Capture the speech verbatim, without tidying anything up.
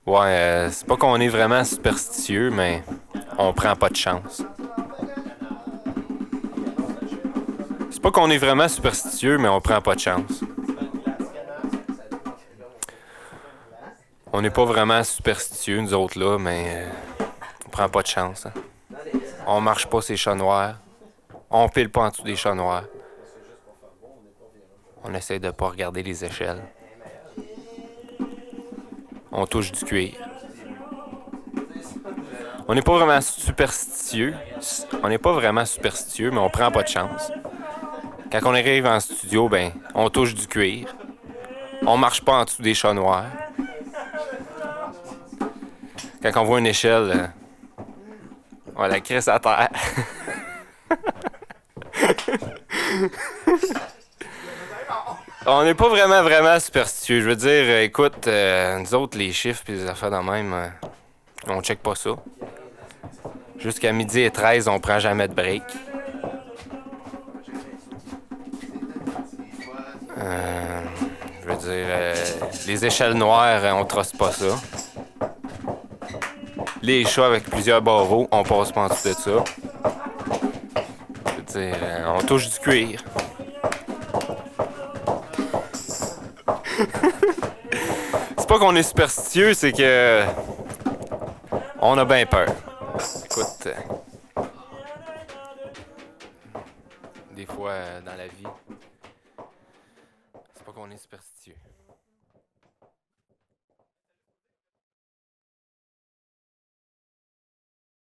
Ouais, euh, c'est pas qu'on est vraiment superstitieux, mais on prend pas de chance. C'est pas qu'on est vraiment superstitieux, mais on prend pas de chance. On n'est pas vraiment superstitieux, nous autres là, mais euh, on prend pas de chance. Hein. On marche pas ces chats noirs. On pile pas en dessous des chats noirs. On essaie de pas regarder les échelles. On touche du cuir. On n'est pas vraiment superstitieux. On n'est pas vraiment superstitieux, mais on prend pas de chance. Quand on arrive en studio, ben, on touche du cuir. On marche pas en dessous des chats noirs. Quand on voit une échelle, euh, on la crisse à terre. On n'est pas vraiment, vraiment superstitieux. Je veux dire, euh, écoute, euh, nous autres, les chiffres et les affaires de même, euh, on check pas ça. Jusqu'à midi et treize, on prend jamais de break. Euh, je veux dire, euh, les échelles noires, euh, on trosse pas ça. Les chats avec plusieurs barreaux, on passe pas en dessous de ça. Je veux dire, euh, on touche du cuir. C'est pas qu'on est superstitieux, c'est que on a bien peur. Écoute, euh, des fois euh, dans la vie, c'est pas qu'on est superstitieux.